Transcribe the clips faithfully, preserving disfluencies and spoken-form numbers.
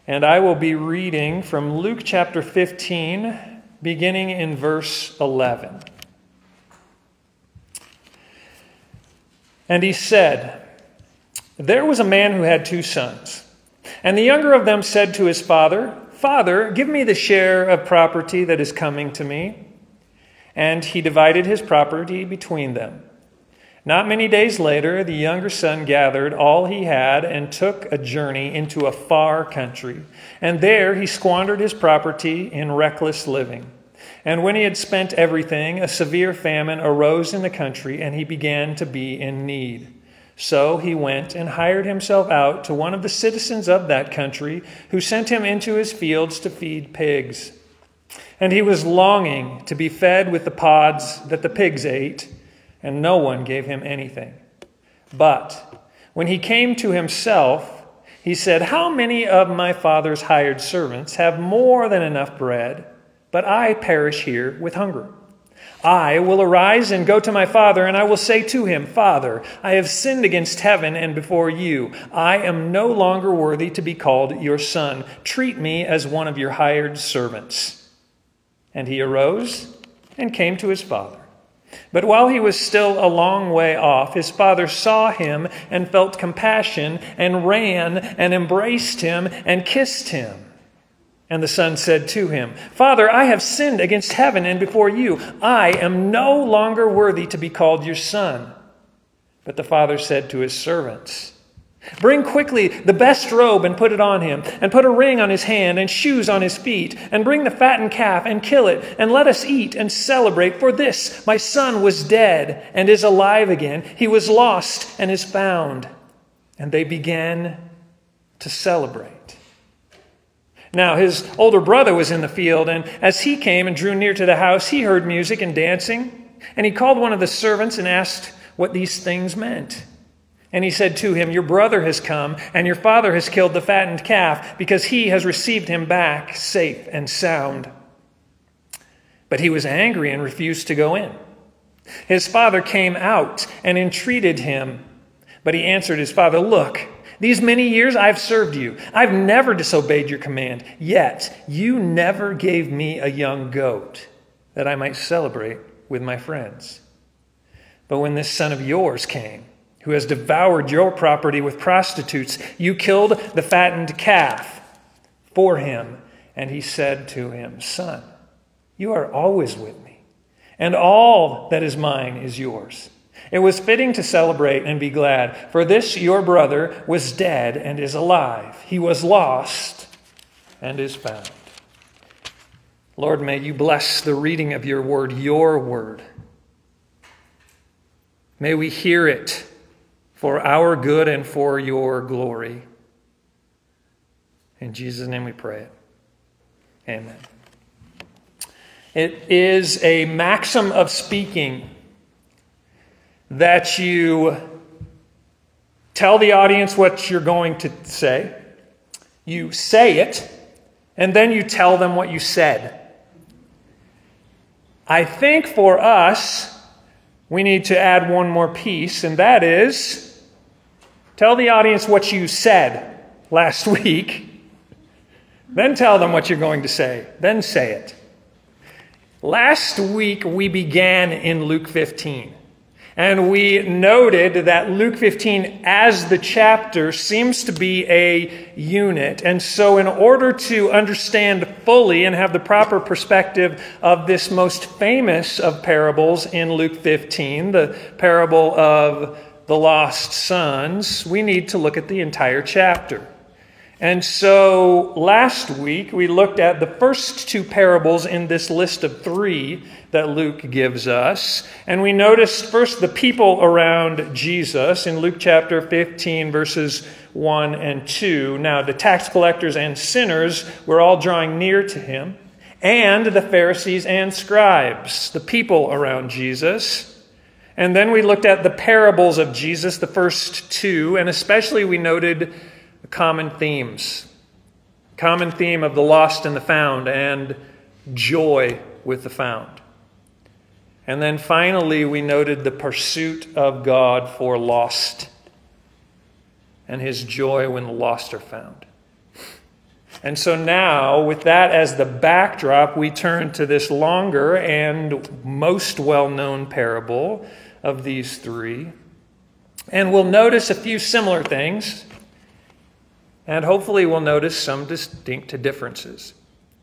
And I will be reading from Luke chapter fifteen, beginning in verse eleven. And he said, "There was a man who had two sons. And the younger of them said to his father, 'Father, give me the share of property that is coming to me.' And he divided his property between them. Not many days later, the younger son gathered all he had and took a journey into a far country. And there he squandered his property in reckless living. And when he had spent everything, a severe famine arose in the country, and he began to be in need. So he went and hired himself out to one of the citizens of that country, who sent him into his fields to feed pigs. And he was longing to be fed with the pods that the pigs ate, and no one gave him anything. But when he came to himself, he said, 'How many of my father's hired servants have more than enough bread, but I perish here with hunger? I will arise and go to my father, and I will say to him, Father, I have sinned against heaven and before you. I am no longer worthy to be called your son. Treat me as one of your hired servants.' And he arose and came to his father. But while he was still a long way off, his father saw him and felt compassion and ran and embraced him and kissed him. And the son said to him, 'Father, I have sinned against heaven and before you. I am no longer worthy to be called your son.' But the father said to his servants, 'Bring quickly the best robe and put it on him, and put a ring on his hand and shoes on his feet, and bring the fattened calf and kill it, and let us eat and celebrate. For this, my son was dead and is alive again. He was lost and is found.' And they began to celebrate. Now his older brother was in the field, and as he came and drew near to the house, he heard music and dancing. And he called one of the servants and asked what these things meant. And he said to him, 'Your brother has come, and your father has killed the fattened calf, because he has received him back safe and sound.' But he was angry and refused to go in. His father came out and entreated him. But he answered his father, 'Look, these many years I've served you. I've never disobeyed your command. Yet you never gave me a young goat, that I might celebrate with my friends. But when this son of yours came, who has devoured your property with prostitutes, you killed the fattened calf for him.' And he said to him, 'Son, you are always with me, and all that is mine is yours. It was fitting to celebrate and be glad, for this your brother was dead and is alive. He was lost and is found.' Lord, may you bless the reading of your word, your word. May we hear it for our good and for your glory. In Jesus' name we pray it. Amen. It is a maxim of speaking that you tell the audience what you're going to say, you say it, and then you tell them what you said. I think for us, we need to add one more piece, and that is, tell the audience what you said last week, then tell them what you're going to say, then say it. Last week we began in Luke fifteen, and we noted that Luke fifteen as the chapter seems to be a unit. And so in order to understand fully and have the proper perspective of this most famous of parables in Luke fifteen, the parable of the lost sons, we need to look at the entire chapter. And so last week we looked at the first two parables in this list of three that Luke gives us. And we noticed first the people around Jesus in Luke chapter fifteen, verses one and two. Now the tax collectors and sinners were all drawing near to him, and the Pharisees and scribes, the people around Jesus. And then we looked at the parables of Jesus, the first two, and especially we noted common themes. Common theme of the lost and the found, and joy with the found. And then finally we noted the pursuit of God for lost, and his joy when the lost are found. And so now, with that as the backdrop, we turn to this longer and most well-known parable of these three. And we'll notice a few similar things, and hopefully we'll notice some distinct differences.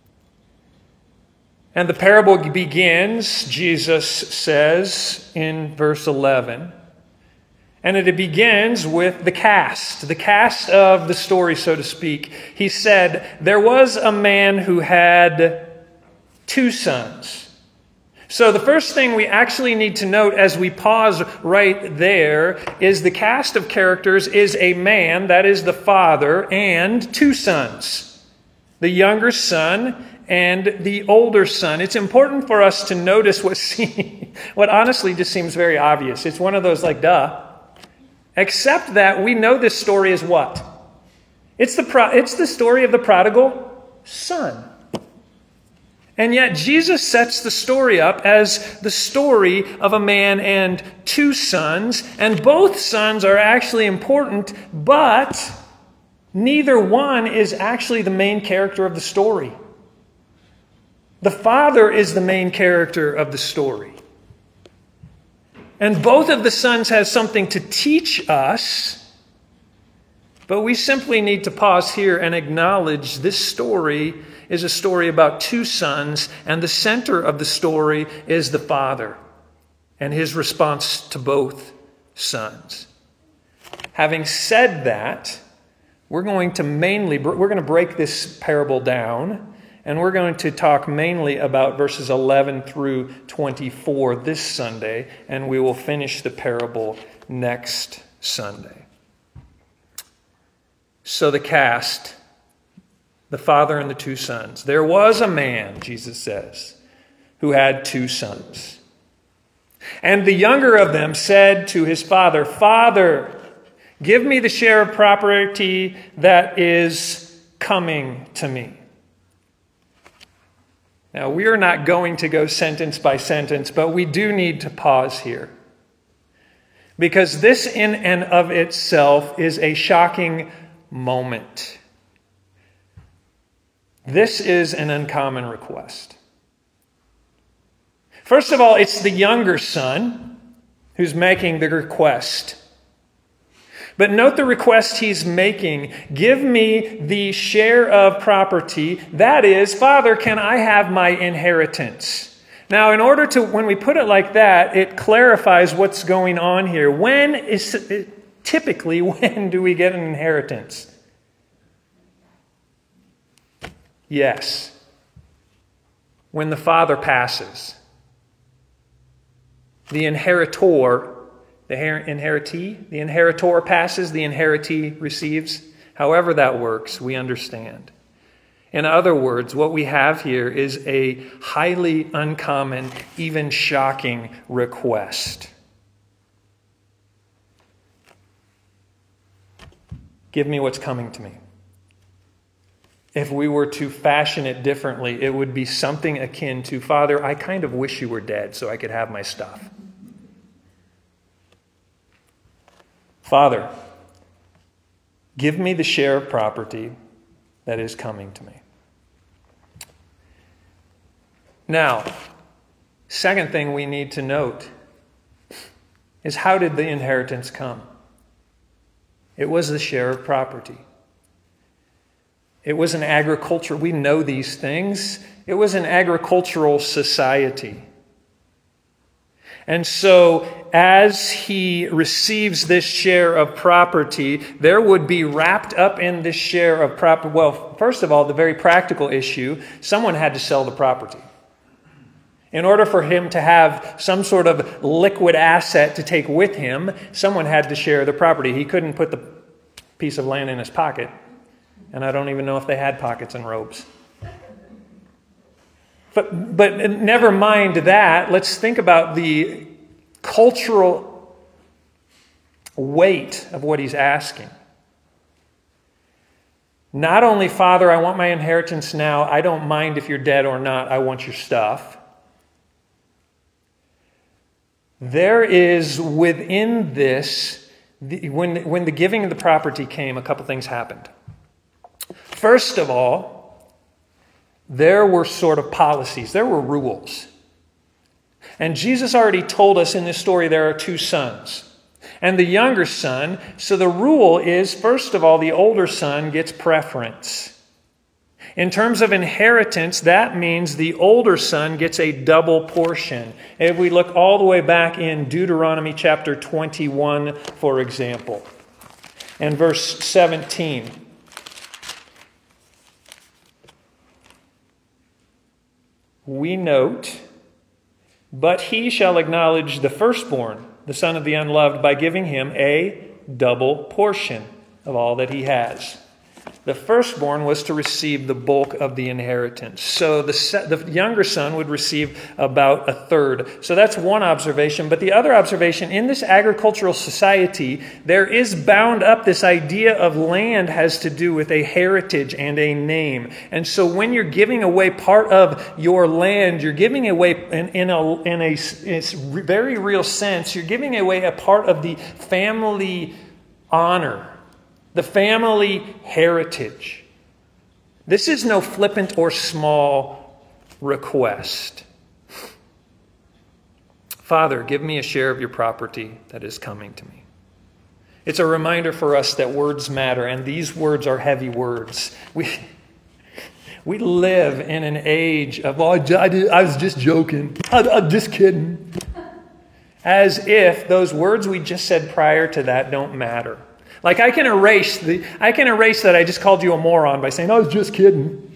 And the parable begins, Jesus says in verse eleven, and it begins with the cast, the cast of the story, so to speak. He said, there was a man who had two sons. So the first thing we actually need to note as we pause right there is the cast of characters is a man, that is the father, and two sons. The younger son and the older son. It's important for us to notice what, see, what honestly just seems very obvious. It's one of those like, duh. Except that we know this story is what? It's the, pro- it's the story of the prodigal son. And yet Jesus sets the story up as the story of a man and two sons. And both sons are actually important, but neither one is actually the main character of the story. The father is the main character of the story. And both of the sons have something to teach us, but we simply need to pause here and acknowledge this story is a story about two sons, and the center of the story is the father and his response to both sons. Having said that, we're going to mainly, we're going to break this parable down, and we're going to talk mainly about verses eleven through twenty-four this Sunday, and we will finish the parable next Sunday. So the cast, the father and the two sons. There was a man, Jesus says, who had two sons. And the younger of them said to his father, Father, give me the share of property that is coming to me. Now, we are not going to go sentence by sentence, but we do need to pause here. Because this in and of itself is a shocking moment. This is an uncommon request. First of all, it's the younger son who's making the request. But note the request he's making. Give me the share of property. That is, Father, can I have my inheritance? Now, in order to, when we put it like that, it clarifies what's going on here. When is, typically, when do we get an inheritance? Yes. When the father passes. The inheritor, the inheritee, the inheritor passes, the inheritee receives. However that works, we understand. In other words, what we have here is a highly uncommon, even shocking request. Give me what's coming to me. If we were to fashion it differently, it would be something akin to, Father, I kind of wish you were dead so I could have my stuff. Father, give me the share of property that is coming to me. Now, second thing we need to note is how did the inheritance come? It was the share of property. It was an agriculture. We know these things. It was an agricultural society. And so as he receives this share of property, there would be wrapped up in this share of property. Well, first of all, the very practical issue, someone had to sell the property. In order for him to have some sort of liquid asset to take with him, someone had to share the property. He couldn't put the piece of land in his pocket. And I don't even know if they had pockets and robes. But, but never mind that. Let's think about the cultural weight of what he's asking. Not only, Father, I want my inheritance now. I don't mind if you're dead or not. I want your stuff. There is within this, the, when, when the giving of the property came, a couple things happened. First of all, there were sort of policies, there were rules. And Jesus already told us in this story there are two sons. And the younger son, so the rule is, first of all, the older son gets preference. In terms of inheritance, that means the older son gets a double portion. If we look all the way back in Deuteronomy chapter twenty-one, for example, and verse seventeen. We note, but he shall acknowledge the firstborn, the son of the unloved, by giving him a double portion of all that he has. The firstborn was to receive the bulk of the inheritance. So the, the younger son would receive about a third. So that's one observation. But the other observation, in this agricultural society, there is bound up this idea of land has to do with a heritage and a name. And so when you're giving away part of your land, you're giving away, in, in, a, in a, a very real sense, you're giving away a part of the family honor. The family heritage. This is no flippant or small request. Father, give me a share of your property that is coming to me. It's a reminder for us that words matter, and these words are heavy words. We, we live in an age of, oh, I, did, I was just joking. I, I'm just kidding. As if those words we just said prior to that don't matter. Like I can erase the I can erase that I just called you a moron by saying, I was just kidding.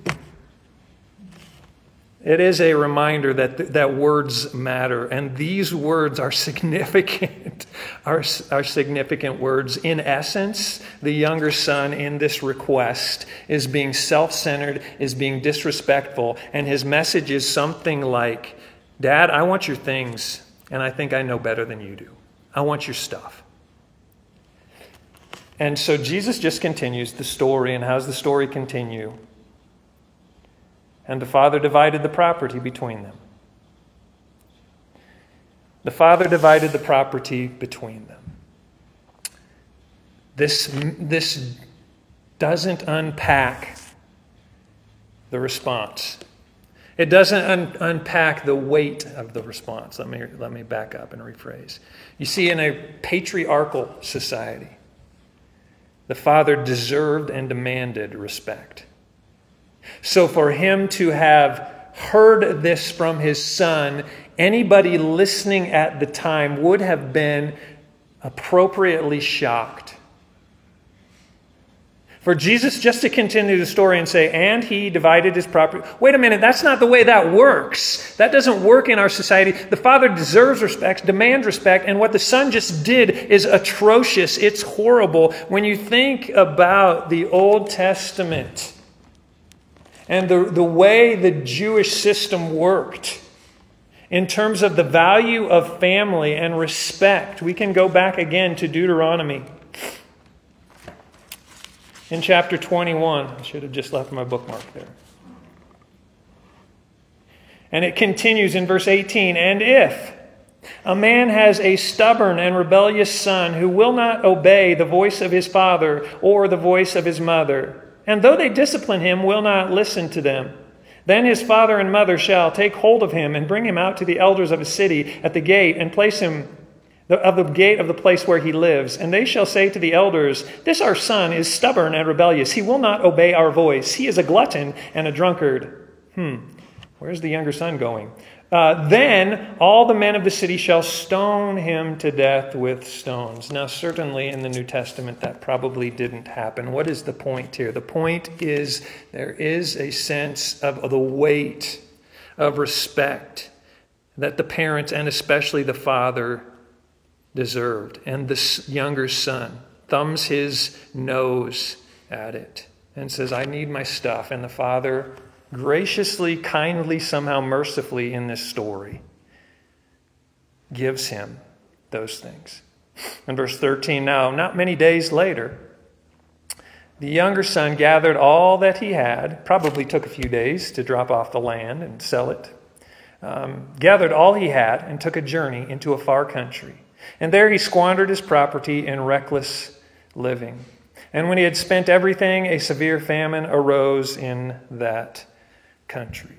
It is a reminder that that words matter, and these words are significant, are, are significant words. In essence, the younger son in this request is being self-centered, is being disrespectful, and his message is something like, Dad, I want your things, and I think I know better than you do. I want your stuff. And so Jesus just continues the story. And how does the story continue? And the father divided the property between them. The father divided the property between them. This, this doesn't unpack the response. It doesn't un- unpack the weight of the response. Let me, let me back up and rephrase. You see, in a patriarchal society, the father deserved and demanded respect. So for him to have heard this from his son, anybody listening at the time would have been appropriately shocked. For Jesus just to continue the story and say, and he divided his property. Wait a minute, that's not the way that works. That doesn't work in our society. The father deserves respect, demands respect, and what the son just did is atrocious. It's horrible. When you think about the Old Testament and the, the way the Jewish system worked in terms of the value of family and respect, we can go back again to Deuteronomy. In chapter twenty-one, I should have just left my bookmark there. And it continues in verse eighteen, and if a man has a stubborn and rebellious son who will not obey the voice of his father or the voice of his mother, and though they discipline him, will not listen to them, then his father and mother shall take hold of him and bring him out to the elders of a city at the gate and place him of the gate of the place where he lives. And they shall say to the elders, this our son is stubborn and rebellious. He will not obey our voice. He is a glutton and a drunkard. Hmm, where's the younger son going? Uh, then all the men of the city shall stone him to death with stones. Now, certainly in the New Testament, that probably didn't happen. What is the point here? The point is there is a sense of the weight of respect that the parents, and especially the father, deserved. And the younger son thumbs his nose at it and says, I need my stuff. And the father graciously, kindly, somehow mercifully in this story gives him those things. In verse thirteen, now, not many days later, the younger son gathered all that he had, probably took a few days to drop off the land and sell it, um, gathered all he had and took a journey into a far country. And there he squandered his property in reckless living. And when he had spent everything, a severe famine arose in that country.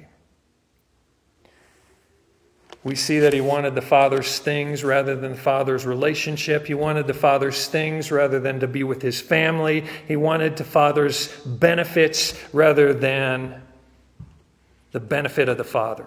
We see that he wanted the Father's things rather than the Father's relationship. He wanted the Father's things rather than to be with his family. He wanted the Father's benefits rather than the benefit of the Father.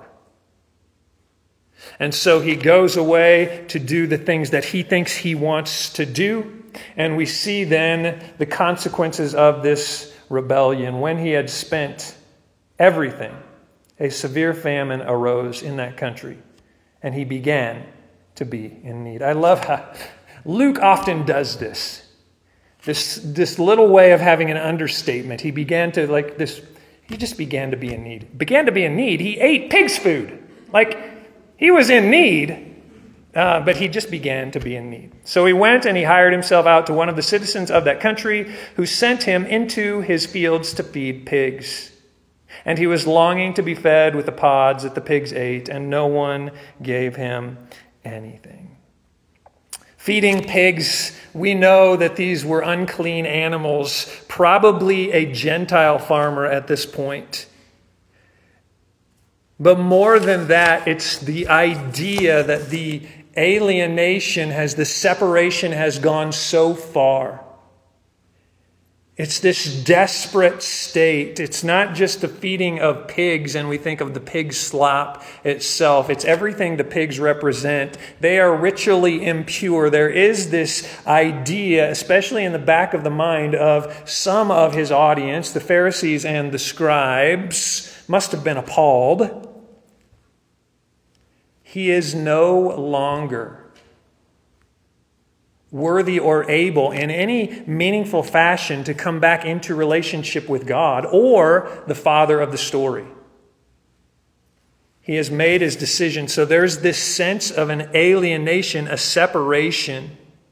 And so he goes away to do the things that he thinks he wants to do. And we see then the consequences of this rebellion. When he had spent everything, a severe famine arose in that country. And he began to be in need. I love how Luke often does this. This, this little way of having an understatement. He began to, like this, he just began to be in need. Began to be in need. He ate pig's food. Like, he was in need, uh, but he just began to be in need. So he went and he hired himself out to one of the citizens of that country who sent him into his fields to feed pigs. And he was longing to be fed with the pods that the pigs ate, and no one gave him anything. Feeding pigs, we know that these were unclean animals, probably a Gentile farmer at this point. But more than that, it's the idea that the alienation has, the separation has gone so far. It's this desperate state. It's not just the feeding of pigs and we think of the pig slop itself. It's everything the pigs represent. They are ritually impure. There is this idea, especially in the back of the mind of some of his audience, the Pharisees and the scribes, must have been appalled. He is no longer worthy or able in any meaningful fashion to come back into relationship with God or the father of the story. He has made his decision. So there's this sense of an alienation, a separation.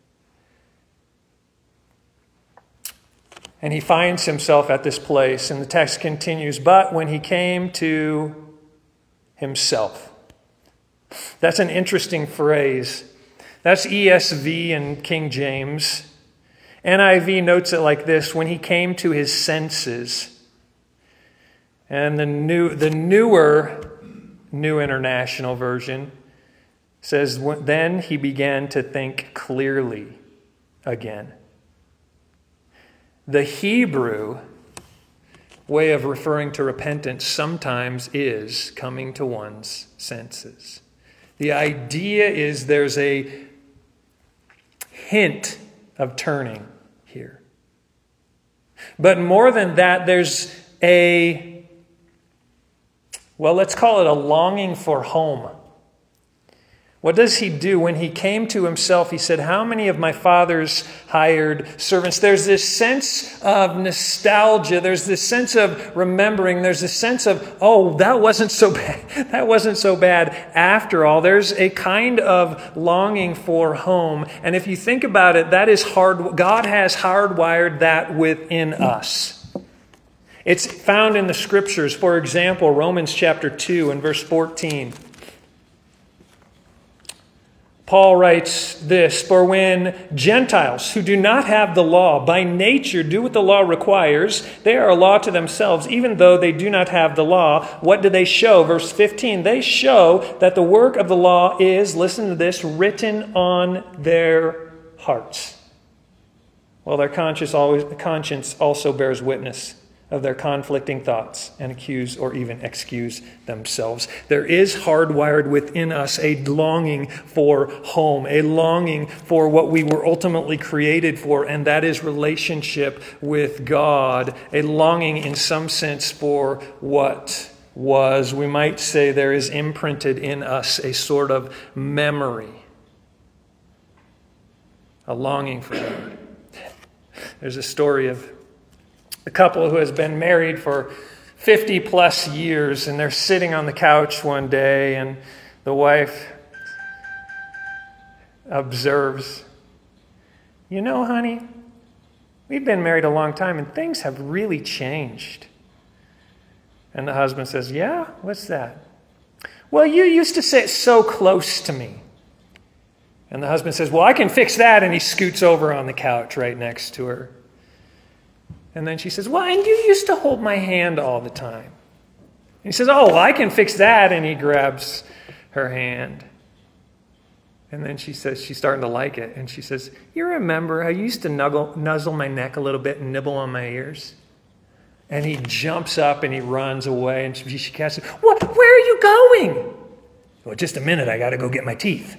And he finds himself at this place. And the text continues, but when he came to himself. That's an interesting phrase. That's E S V and King James. N I V notes it like this, when he came to his senses. And the new, the newer New International Version says, then he began to think clearly again. The Hebrew way of referring to repentance sometimes is coming to one's senses. The idea is there's a hint of turning here. But more than that, there's a, well, let's call it a longing for home. What does he do? When he came to himself, he said, how many of my father's hired servants? There's this sense of nostalgia. There's this sense of remembering. There's this sense of, oh, that wasn't so bad. That wasn't so bad after all. There's a kind of longing for home. And if you think about it, that is hard. God has hardwired that within us. It's found in the scriptures. For example, Romans chapter two and verse fourteen. Paul writes this, for when Gentiles who do not have the law by nature do what the law requires, they are a law to themselves, even though they do not have the law. What do they show? Verse fifteen, they show that the work of the law is, listen to this, written on their hearts. Well, their conscience always, conscience also bears witness of their conflicting thoughts and accuse or even excuse themselves. There is hardwired within us a longing for home, a longing for what we were ultimately created for, and that is relationship with God, a longing in some sense for what was. We might say there is imprinted in us a sort of memory, a longing for God. There's a story of a couple who has been married for fifty plus years, and they're sitting on the couch one day, and the wife observes, you know, honey, we've been married a long time, and things have really changed. And the husband says, yeah, what's that? Well, you used to sit so close to me. And the husband says, well, I can fix that, and he scoots over on the couch right next to her. And then she says, well, and you used to hold my hand all the time. And he says, oh, well, I can fix that. And he grabs her hand. And then she says, she's starting to like it. And she says, you remember how you used to nuggle, nuzzle my neck a little bit and nibble on my ears? And he jumps up and he runs away. And she, she catches him. What? Where are you going? Well, just a minute. I got to go get my teeth.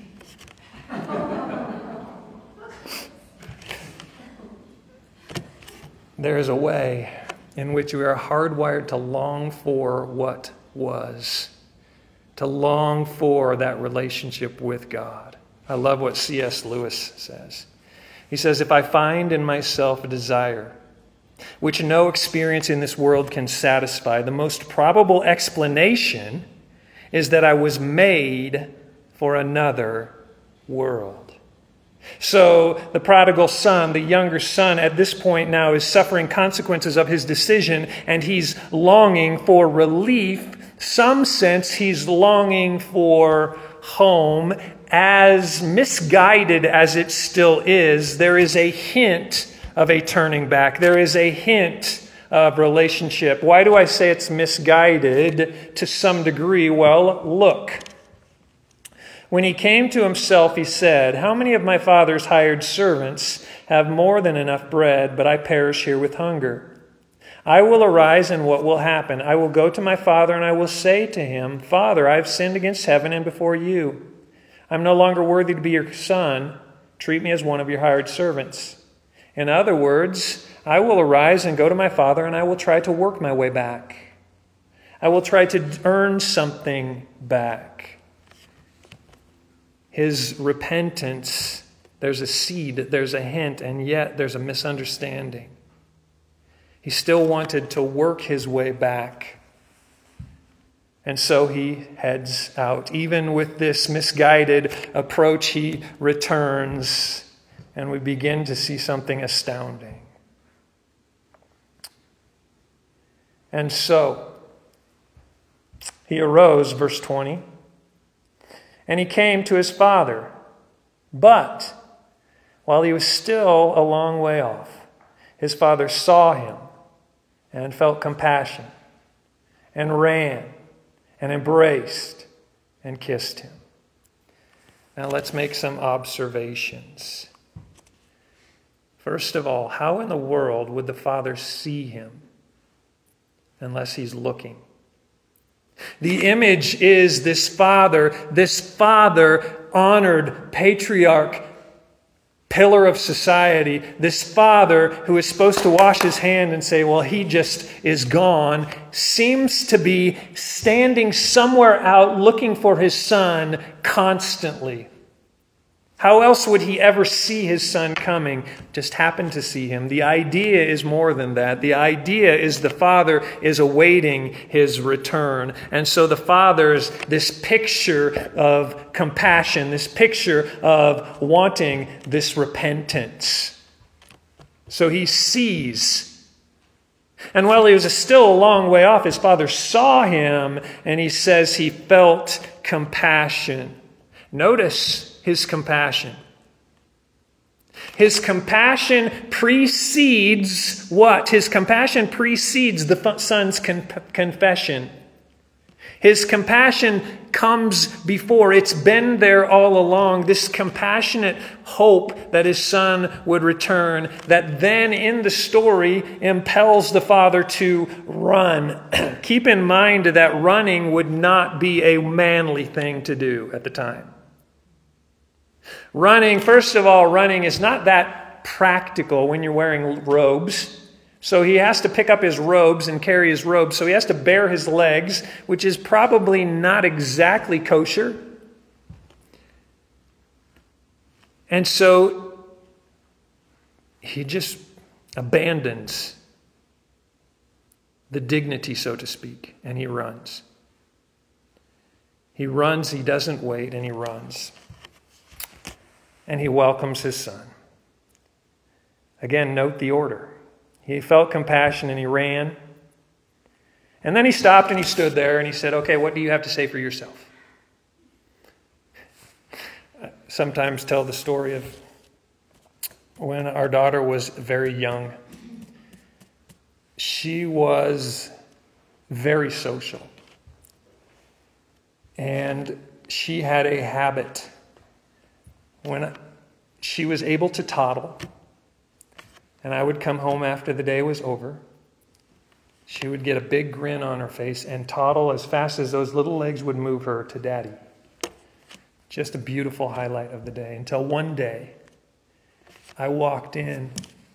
There is a way in which we are hardwired to long for what was, to long for that relationship with God. I love what C S Lewis says. He says, if I find in myself a desire which no experience in this world can satisfy, the most probable explanation is that I was made for another world. So the prodigal son, the younger son, at this point now is suffering consequences of his decision, and he's longing for relief. Some sense he's longing for home. As misguided as it still is, there is a hint of a turning back. There is a hint of relationship. Why do I say it's misguided to some degree? Well, look. When he came to himself, he said, how many of my father's hired servants have more than enough bread, but I perish here with hunger? I will arise, and what will happen? I will go to my father, and I will say to him, Father, I have sinned against heaven and before you. I'm no longer worthy to be your son. Treat me as one of your hired servants. In other words, I will arise and go to my father, and I will try to work my way back. I will try to earn something back. His repentance, there's a seed, there's a hint, and yet there's a misunderstanding. He still wanted to work his way back. And so he heads out. Even with this misguided approach, he returns, and we begin to see something astounding. And so he arose, verse twenty, and he came to his father. But while he was still a long way off, his father saw him and felt compassion and ran and embraced and kissed him. Now let's make some observations. First of all, how in the world would the father see him unless he's looking? The image is this father, this father, honored patriarch, pillar of society, this father who is supposed to wash his hand and say, well, he just is gone, seems to be standing somewhere out looking for his son constantly. How else would he ever see his son coming? Just happened to see him. The idea is more than that. The idea is the father is awaiting his return. And so the father's this picture of compassion, this picture of wanting this repentance. So he sees. And while he was still a long way off, his father saw him, and he says he felt compassion. Notice his compassion. His compassion precedes what? His compassion precedes the son's con- confession. His compassion comes before. It's been there all along. This compassionate hope that his son would return, that then in the story impels the father to run. Keep in mind that running would not be a manly thing to do at the time. Running, first of all, running is not that practical when you're wearing robes. So he has to pick up his robes and carry his robes. So he has to bare his legs, which is probably not exactly kosher. And so he just abandons the dignity, so to speak, and he runs. He runs, he doesn't wait, and he runs. And he welcomes his son. Again, note the order. He felt compassion and he ran. And then he stopped and he stood there and he said, okay, what do you have to say for yourself? I sometimes tell the story of when our daughter was very young. she was very social. And she had a habit. When she was able to toddle, and I would come home after the day was over, she would get a big grin on her face and toddle as fast as those little legs would move her to Daddy. Just a beautiful highlight of the day. Until one day, I walked in.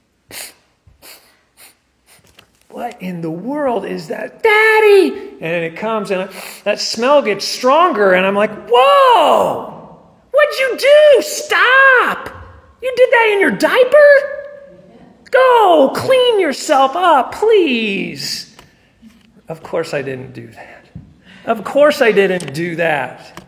What in the world is that? Daddy! And it comes, and that smell gets stronger, and I'm like, whoa! What'd you do? Stop! You did that in your diaper? Go, clean yourself up, please. Of course I didn't do that. Of course I didn't do that.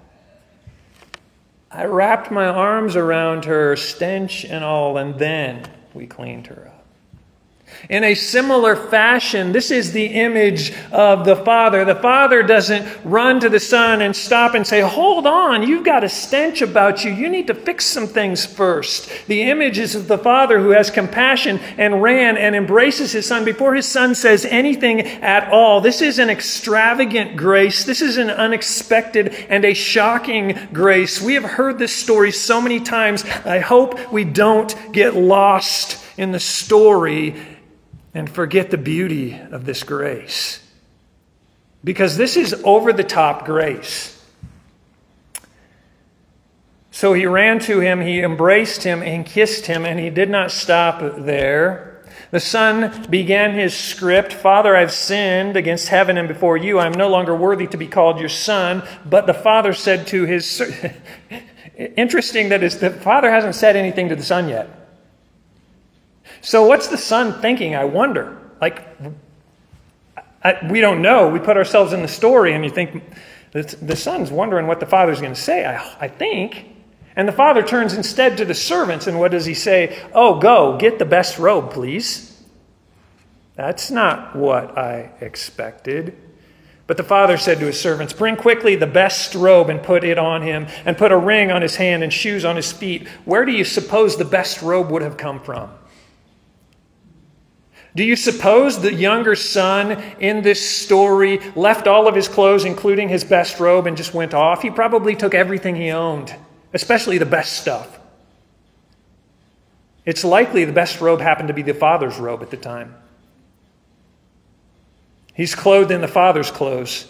I wrapped my arms around her, stench and all, and then we cleaned her up. In a similar fashion, this is the image of the Father. The Father doesn't run to the Son and stop and say, hold on, you've got a stench about you. You need to fix some things first. The image is of the Father who has compassion and ran and embraces his Son before his Son says anything at all. This is an extravagant grace. This is an unexpected and a shocking grace. We have heard this story so many times. I hope we don't get lost in the story and forget the beauty of this grace. Because this is over-the-top grace. So he ran to him, he embraced him and kissed him, and he did not stop there. The Son began his script. Father, I've sinned against heaven and before you. I'm no longer worthy to be called your son. But the Father said to his... Interesting that is, the Father hasn't said anything to the Son yet. So what's the Son thinking, I wonder? Like, I, we don't know. We put ourselves in the story and you think, the, the Son's wondering what the Father's going to say, I, I think. And the Father turns instead to the servants, and what does he say? Oh, go, get the best robe, please. That's not what I expected. But the Father said to his servants, bring quickly the best robe and put it on him, and put a ring on his hand and shoes on his feet. Where do you suppose the best robe would have come from? Do you suppose the younger son in this story left all of his clothes, including his best robe, and just went off? He probably took everything he owned, especially the best stuff. It's likely the best robe happened to be the father's robe at the time. He's clothed in the Father's clothes.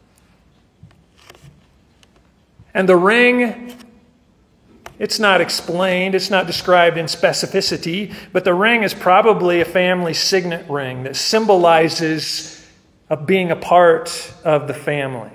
And the ring, it's not explained, it's not described in specificity, but the ring is probably a family signet ring that symbolizes a being a part of the family.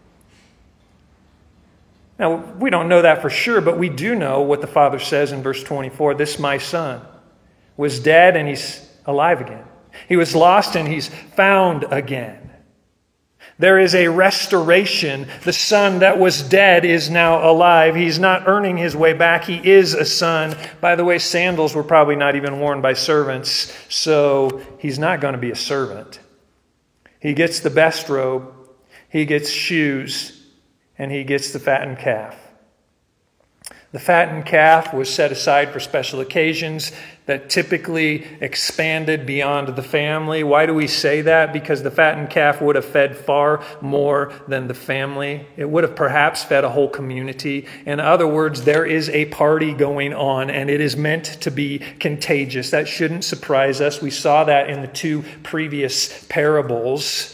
Now, we don't know that for sure, but we do know what the Father says in verse twenty-four. This my son was dead and he's alive again. He was lost and he's found again. There is a restoration. The son that was dead is now alive. He's not earning his way back. He is a son. By the way, sandals were probably not even worn by servants, so he's not going to be a servant. He gets the best robe, he gets shoes, and he gets the fattened calf. The fattened calf was set aside for special occasions that typically expanded beyond the family. Why do we say that? Because the fattened calf would have fed far more than the family. It would have perhaps fed a whole community. In other words, there is a party going on, and it is meant to be contagious. That shouldn't surprise us. We saw that in the two previous parables.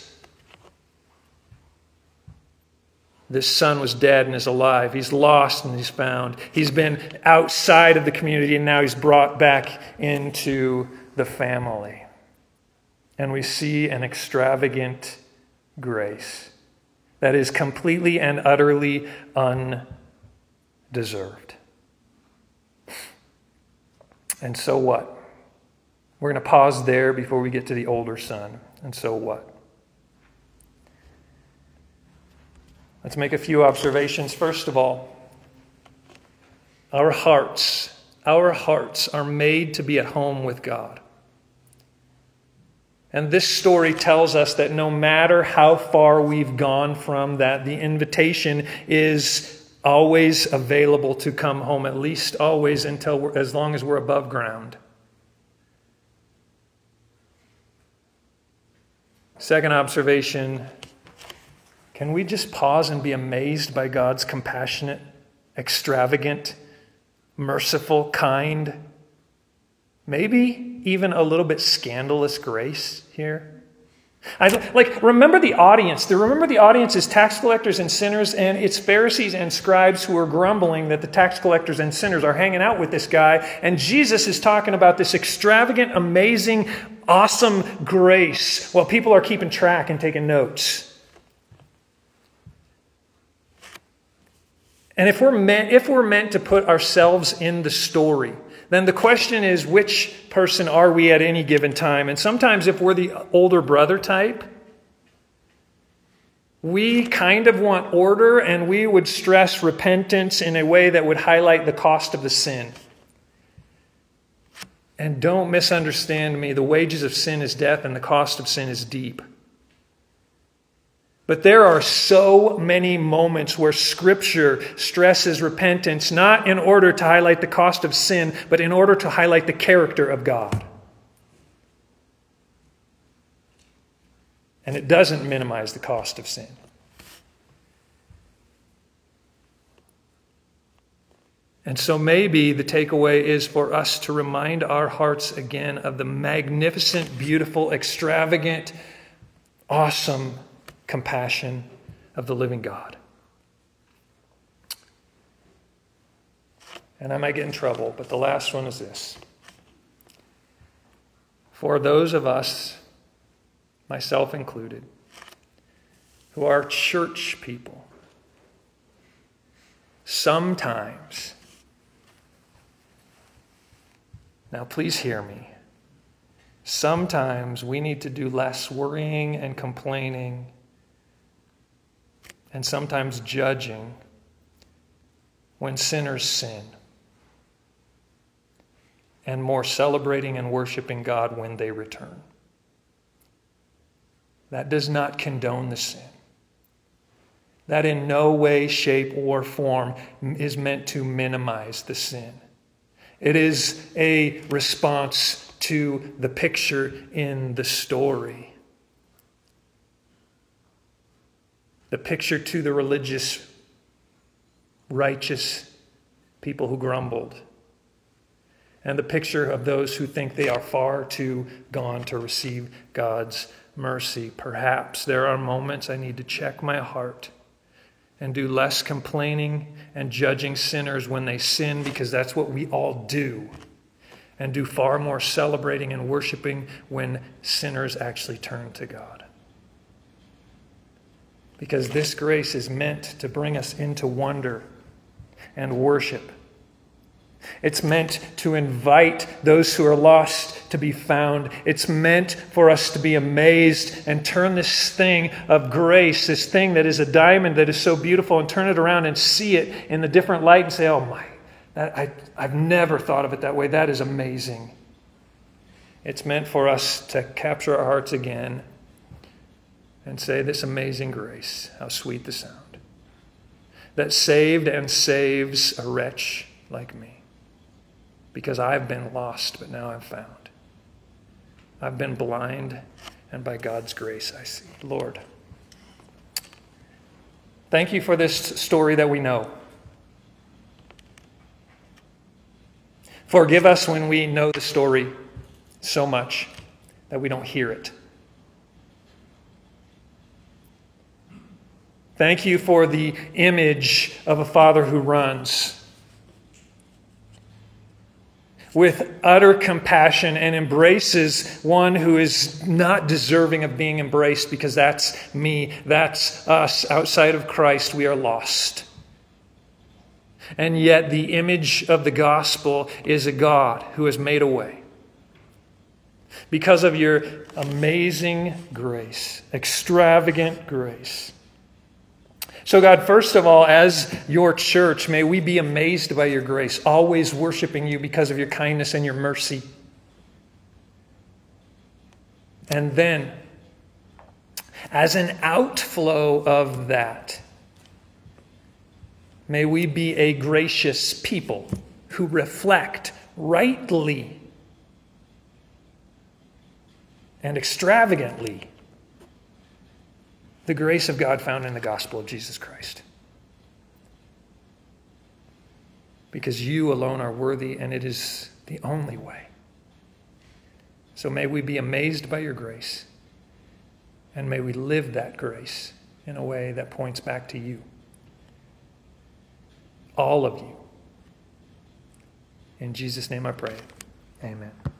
This son was dead and is alive. He's lost and he's found. He's been outside of the community and now he's brought back into the family. And we see an extravagant grace that is completely and utterly undeserved. And so what? We're going to pause there before we get to the older son. And so what? Let's make a few observations. First of all, our hearts, our hearts are made to be at home with God. And this story tells us that no matter how far we've gone from that, the invitation is always available to come home, at least always until we're, as long as we're above ground. Second observation, can we just pause and be amazed by God's compassionate, extravagant, merciful, kind, maybe even a little bit scandalous grace here? I, like, remember the audience. Remember the audience is tax collectors and sinners, and it's Pharisees and scribes who are grumbling that the tax collectors and sinners are hanging out with this guy. And Jesus is talking about this extravagant, amazing, awesome grace while people are keeping track and taking notes. And if we're meant, if we're meant to put ourselves in the story, then the question is, which person are we at any given time? And sometimes if we're the older brother type, we kind of want order, and we would stress repentance in a way that would highlight the cost of the sin. And don't misunderstand me. The wages of sin is death, and the cost of sin is deep. But there are so many moments where Scripture stresses repentance, not in order to highlight the cost of sin, but in order to highlight the character of God. And it doesn't minimize the cost of sin. And so maybe the takeaway is for us to remind our hearts again of the magnificent, beautiful, extravagant, awesome compassion of the living God. And I might get in trouble, but the last one is this. For those of us, myself included, who are church people, sometimes, now please hear me, sometimes we need to do less worrying and complaining and sometimes judging when sinners sin, and more celebrating and worshiping God when they return. That does not condone the sin. That in no way, shape, or form is meant to minimize the sin. It is a response to the picture in the story. The picture to the religious, righteous people who grumbled. And the picture of those who think they are far too gone to receive God's mercy. Perhaps there are moments I need to check my heart and do less complaining and judging sinners when they sin, because that's what we all do. And do far more celebrating and worshiping when sinners actually turn to God. Because this grace is meant to bring us into wonder and worship. It's meant to invite those who are lost to be found. It's meant for us to be amazed and turn this thing of grace, this thing that is a diamond that is so beautiful, and turn it around and see it in the different light and say, oh my, that, I, I've never thought of it that way. That is amazing. It's meant for us to capture our hearts again and say, this amazing grace, how sweet the sound, that saved and saves a wretch like me. Because I've been lost, but now I'm found. I've been blind, and by God's grace I see. Lord, thank you for this story that we know. Forgive us when we know the story so much that we don't hear it. Thank you for the image of a father who runs with utter compassion and embraces one who is not deserving of being embraced, because that's me, that's us. Outside of Christ, we are lost. And yet the image of the gospel is a God who has made a way. Because of your amazing grace, extravagant grace. So God, first of all, as your church, may we be amazed by your grace, always worshiping you because of your kindness and your mercy. And then, as an outflow of that, may we be a gracious people who reflect rightly and extravagantly the grace of God found in the gospel of Jesus Christ. Because you alone are worthy, and it is the only way. So may we be amazed by your grace, and may we live that grace in a way that points back to you. All of you. In Jesus' name I pray. Amen.